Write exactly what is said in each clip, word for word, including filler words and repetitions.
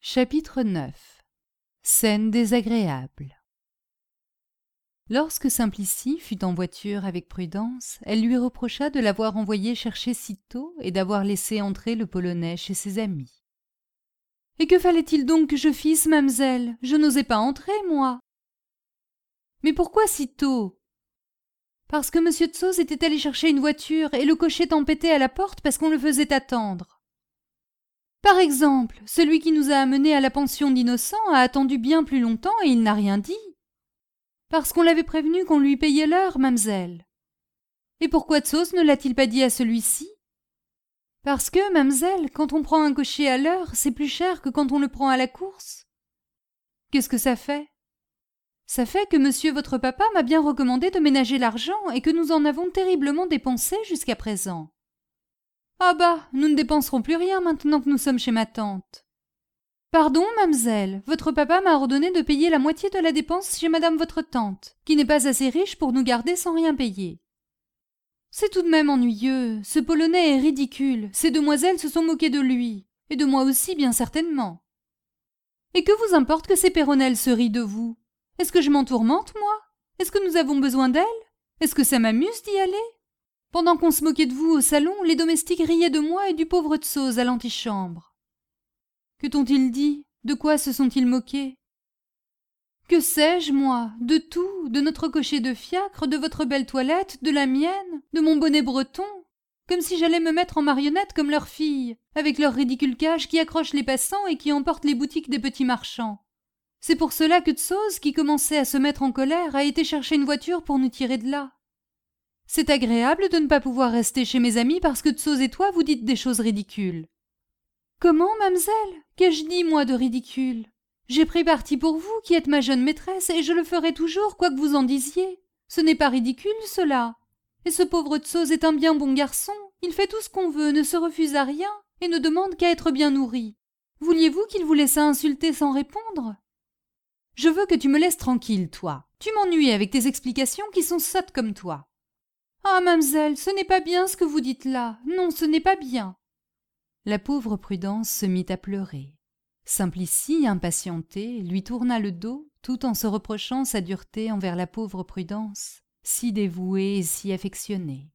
Chapitre neuf. Scène désagréable. Lorsque Simplicie fut en voiture avec Prudence, elle lui reprocha de l'avoir envoyé chercher si tôt et d'avoir laissé entrer le Polonais chez ses amis. « Et que fallait-il donc que je fisse, mamselle ? Je n'osais pas entrer, moi. »« Mais pourquoi si tôt ? » ?»« Parce que monsieur de Sauz était allé chercher une voiture et le cocher tempêtait à la porte parce qu'on le faisait attendre. » Par exemple, celui qui nous a amenés à la pension d'innocents a attendu bien plus longtemps et il n'a rien dit. Parce qu'on l'avait prévenu qu'on lui payait l'heure, mamselle. Et pourquoi de Sauz ne l'a-t-il pas dit à celui-ci ? Parce que, mamselle, quand on prend un cocher à l'heure, c'est plus cher que quand on le prend à la course. Qu'est-ce que ça fait ? Ça fait que monsieur votre papa m'a bien recommandé de ménager l'argent et que nous en avons terriblement dépensé jusqu'à présent. Ah bah, nous ne dépenserons plus rien maintenant que nous sommes chez ma tante. Pardon, mamselle, votre papa m'a ordonné de payer la moitié de la dépense chez madame votre tante, qui n'est pas assez riche pour nous garder sans rien payer. C'est tout de même ennuyeux, ce Polonais est ridicule, ces demoiselles se sont moquées de lui, et de moi aussi bien certainement. Et que vous importe que ces Péronnelles se rient de vous ? Est-ce que je m'en tourmente, moi ? Est-ce que nous avons besoin d'elles ? Est-ce que ça m'amuse d'y aller ? Pendant qu'on se moquait de vous au salon, les domestiques riaient de moi et du pauvre de Sauz à l'antichambre. Que t'ont-ils dit ? De quoi se sont-ils moqués ? Que sais-je, moi ? De tout, de notre cocher de fiacre, de votre belle toilette, de la mienne, de mon bonnet breton, comme si j'allais me mettre en marionnette comme leurs filles, avec leurs ridicules cages qui accrochent les passants et qui emportent les boutiques des petits marchands. C'est pour cela que de Sauz, qui commençait à se mettre en colère, a été chercher une voiture pour nous tirer de là. C'est agréable de ne pas pouvoir rester chez mes amis parce que de Sauz et toi vous dites des choses ridicules. Comment, mamselle ? Qu'ai-je dit, moi, de ridicule ? J'ai pris parti pour vous, qui êtes ma jeune maîtresse, et je le ferai toujours, quoi que vous en disiez. Ce n'est pas ridicule, cela. Et ce pauvre de Sauz est un bien bon garçon. Il fait tout ce qu'on veut, ne se refuse à rien, et ne demande qu'à être bien nourri. Vouliez-vous qu'il vous laissât insulter sans répondre ? Je veux que tu me laisses tranquille, toi. Tu m'ennuies avec tes explications qui sont sottes comme toi. Ah, mamselle, ce n'est pas bien ce que vous dites là. Non, ce n'est pas bien. La pauvre Prudence se mit à pleurer. Simplicie, impatientée, lui tourna le dos, tout en se reprochant sa dureté envers la pauvre Prudence, si dévouée et si affectionnée.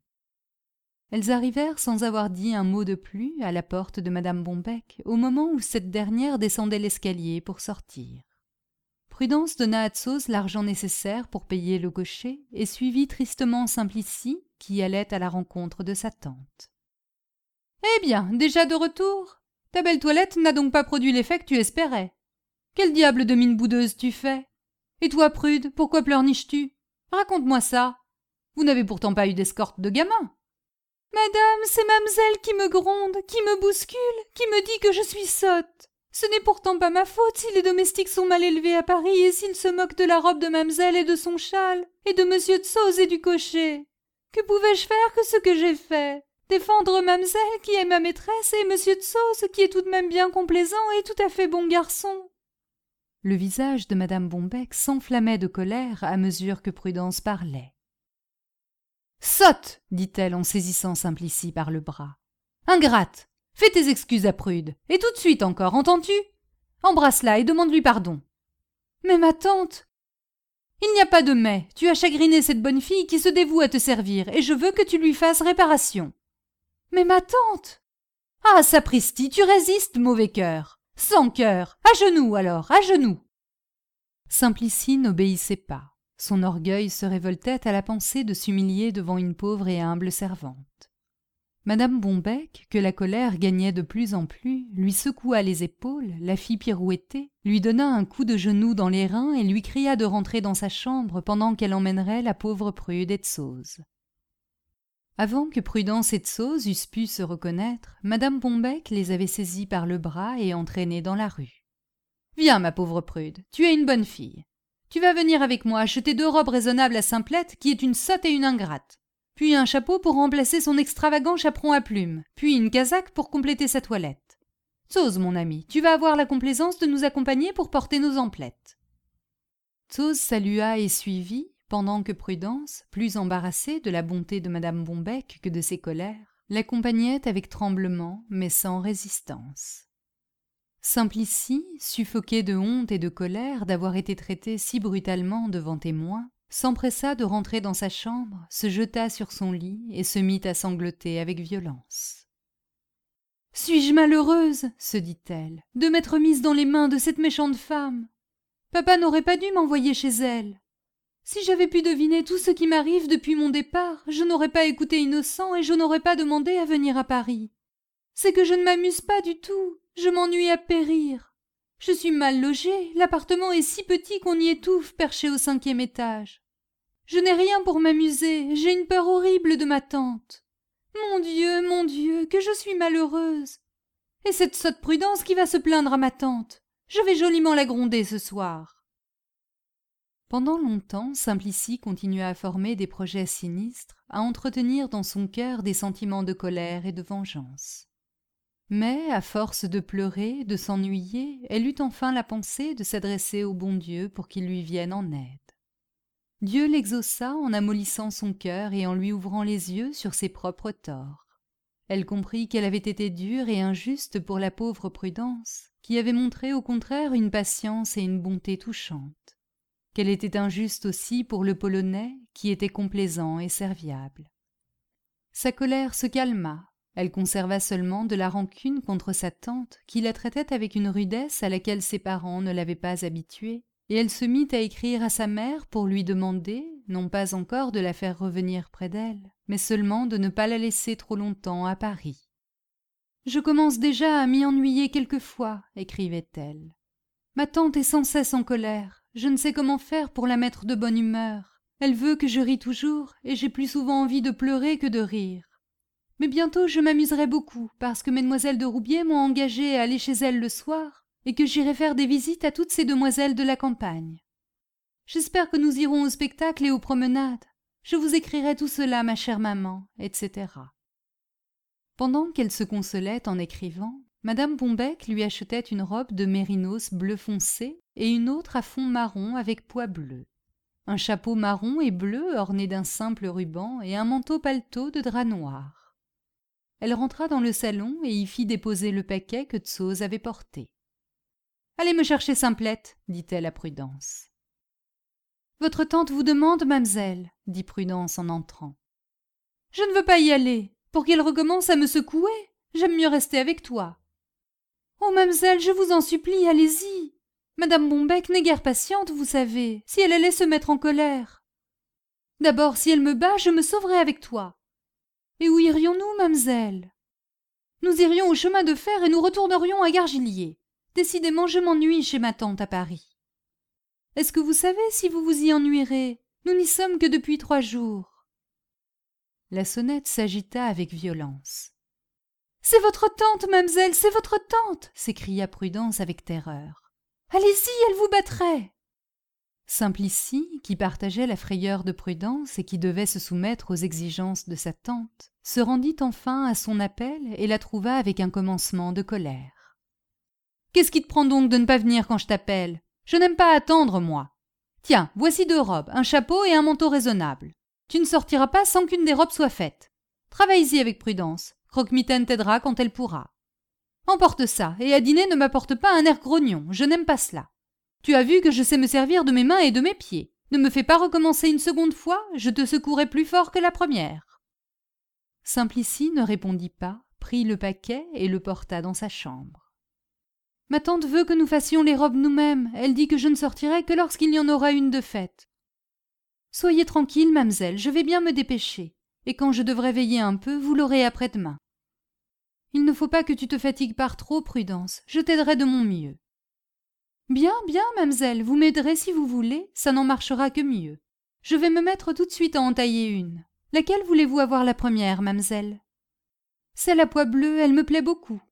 Elles arrivèrent sans avoir dit un mot de plus à la porte de madame Bombec, au moment où cette dernière descendait l'escalier pour sortir. Prudence donna à de Sauz l'argent nécessaire pour payer le cocher et suivit tristement Simplicie, qui allait à la rencontre de sa tante. « Eh bien, déjà de retour ? Ta belle toilette n'a donc pas produit l'effet que tu espérais. Quel diable de mine boudeuse tu fais ? Et toi, Prude, pourquoi pleurniches-tu ? Raconte-moi ça. Vous n'avez pourtant pas eu d'escorte de gamin. »« Madame, c'est mamselle qui me gronde, qui me bouscule, qui me dit que je suis sotte. Ce n'est pourtant pas ma faute si les domestiques sont mal élevés à Paris et s'ils se moquent de la robe de mamselle et de son châle, et de monsieur de Sauz et du cocher. Que pouvais-je faire que ce que j'ai fait ? Défendre mamselle qui est ma maîtresse et monsieur de Sauz qui est tout de même bien complaisant et tout à fait bon garçon. » Le visage de madame Bombec s'enflammait de colère à mesure que Prudence parlait. « Sotte !» dit-elle en saisissant Simplicie par le bras. « Ingrate ! Fais tes excuses à Prude, et tout de suite encore, entends-tu ? Embrasse-la et demande-lui pardon. »« Mais ma tante !»« Il n'y a pas de mais, tu as chagriné cette bonne fille qui se dévoue à te servir, et je veux que tu lui fasses réparation. »« Mais ma tante !»« Ah, sapristi, tu résistes, mauvais cœur. Sans cœur. À genoux, alors, à genoux. » Simplicie n'obéissait pas. Son orgueil se révoltait à la pensée de s'humilier devant une pauvre et humble servante. Madame Bombec, que la colère gagnait de plus en plus, lui secoua les épaules, la fit pirouetter, lui donna un coup de genou dans les reins et lui cria de rentrer dans sa chambre pendant qu'elle emmènerait la pauvre Prude et de Sauz. Avant que Prudence et de Sauz eussent pu se reconnaître, madame Bombec les avait saisis par le bras et entraînés dans la rue. « Viens, ma pauvre Prude, tu es une bonne fille. Tu vas venir avec moi acheter deux robes raisonnables à Simplette, qui est une sotte et une ingrate. Puis un chapeau pour remplacer son extravagant chaperon à plumes, puis une casaque pour compléter sa toilette. Sauz, mon ami, tu vas avoir la complaisance de nous accompagner pour porter nos emplettes. » Sauz salua et suivit, pendant que Prudence, plus embarrassée de la bonté de madame Bombec que de ses colères, l'accompagnait avec tremblement, mais sans résistance. Simplicie, suffoquée de honte et de colère d'avoir été traitée si brutalement devant témoins, s'empressa de rentrer dans sa chambre, se jeta sur son lit et se mit à sangloter avec violence. « Suis-je malheureuse, se dit-elle, de m'être mise dans les mains de cette méchante femme? Papa n'aurait pas dû m'envoyer chez elle. Si j'avais pu deviner tout ce qui m'arrive depuis mon départ, je n'aurais pas écouté Innocent et je n'aurais pas demandé à venir à Paris. C'est que je ne m'amuse pas du tout, je m'ennuie à périr. Je suis mal logée, l'appartement est si petit qu'on y étouffe perché au cinquième étage. Je n'ai rien pour m'amuser, j'ai une peur horrible de ma tante. Mon Dieu, mon Dieu, que je suis malheureuse. Et cette sotte Prudence qui va se plaindre à ma tante. Je vais joliment la gronder ce soir. » Pendant longtemps, Simplicie continua à former des projets sinistres, à entretenir dans son cœur des sentiments de colère et de vengeance. Mais, à force de pleurer, de s'ennuyer, elle eut enfin la pensée de s'adresser au bon Dieu pour qu'il lui vienne en aide. Dieu l'exauça en amollissant son cœur et en lui ouvrant les yeux sur ses propres torts. Elle comprit qu'elle avait été dure et injuste pour la pauvre Prudence, qui avait montré au contraire une patience et une bonté touchantes. Qu'elle était injuste aussi pour le Polonais, qui était complaisant et serviable. Sa colère se calma. Elle conserva seulement de la rancune contre sa tante, qui la traitait avec une rudesse à laquelle ses parents ne l'avaient pas habituée, et elle se mit à écrire à sa mère pour lui demander, non pas encore de la faire revenir près d'elle, mais seulement de ne pas la laisser trop longtemps à Paris. « Je commence déjà à m'y ennuyer quelquefois, » écrivait-elle. « Ma tante est sans cesse en colère, je ne sais comment faire pour la mettre de bonne humeur. Elle veut que je rie toujours, et j'ai plus souvent envie de pleurer que de rire. Mais bientôt je m'amuserai beaucoup, parce que mesdemoiselles de Roubier m'ont engagée à aller chez elles le soir, et que j'irai faire des visites à toutes ces demoiselles de la campagne. J'espère que nous irons au spectacle et aux promenades. Je vous écrirai tout cela, ma chère maman, et cetera. Pendant qu'elle se consolait en écrivant, madame Bombec lui achetait une robe de mérinos bleu foncé et une autre à fond marron avec pois bleu, un chapeau marron et bleu orné d'un simple ruban et un manteau paletot de drap noir. Elle rentra dans le salon et y fit déposer le paquet que Tzose avait porté. « Allez me chercher Simplette, dit-elle à Prudence. « Votre tante vous demande, mamselle, dit Prudence en entrant. « Je ne veux pas y aller. Pour qu'elle recommence à me secouer, j'aime mieux rester avec toi. »« Oh, mamselle, je vous en supplie, allez-y. Madame Bombec n'est guère patiente, vous savez, si elle allait se mettre en colère. D'abord, si elle me bat, je me sauverai avec toi. Et où irions-nous, mamselle? Nous irions au chemin de fer et nous retournerions à Gargillier. Décidément, je m'ennuie chez ma tante à Paris. Est-ce que vous savez si vous vous y ennuierez? Nous n'y sommes que depuis trois jours. » La sonnette s'agita avec violence. « C'est votre tante, mamselle, c'est votre tante !» s'écria Prudence avec terreur. « Allez-y, elle vous battrait !» Simplicie, qui partageait la frayeur de Prudence et qui devait se soumettre aux exigences de sa tante, se rendit enfin à son appel et la trouva avec un commencement de colère. « Qu'est-ce qui te prend donc de ne pas venir quand je t'appelle? Je n'aime pas attendre, moi. Tiens, voici deux robes, un chapeau et un manteau raisonnable. Tu ne sortiras pas sans qu'une des robes soit faite. Travaille-y avec Prudence. Croque-Mitaine t'aidera quand elle pourra. Emporte ça, et à dîner ne m'apporte pas un air grognon, je n'aime pas cela. Tu as vu que je sais me servir de mes mains et de mes pieds. Ne me fais pas recommencer une seconde fois, je te secouerai plus fort que la première. » Simplicie ne répondit pas, prit le paquet et le porta dans sa chambre. « Ma tante veut que nous fassions les robes nous-mêmes, elle dit que je ne sortirai que lorsqu'il y en aura une de faite. Soyez tranquille, mamselle, je vais bien me dépêcher, et quand je devrai veiller un peu, vous l'aurez après-demain. Il ne faut pas que tu te fatigues par trop, Prudence, je t'aiderai de mon mieux. » Bien, bien, mamselle, vous m'aiderez si vous voulez, ça n'en marchera que mieux. Je vais me mettre tout de suite à en tailler une. Laquelle voulez-vous avoir la première, mamselle? Celle à pois bleu, elle me plaît beaucoup.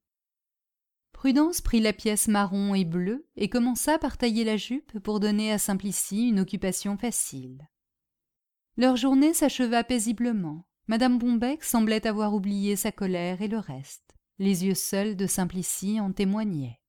Prudence prit la pièce marron et bleue et commença par tailler la jupe pour donner à Simplicie une occupation facile. Leur journée s'acheva paisiblement. Madame Bombec semblait avoir oublié sa colère et le reste. Les yeux seuls de Simplicie en témoignaient.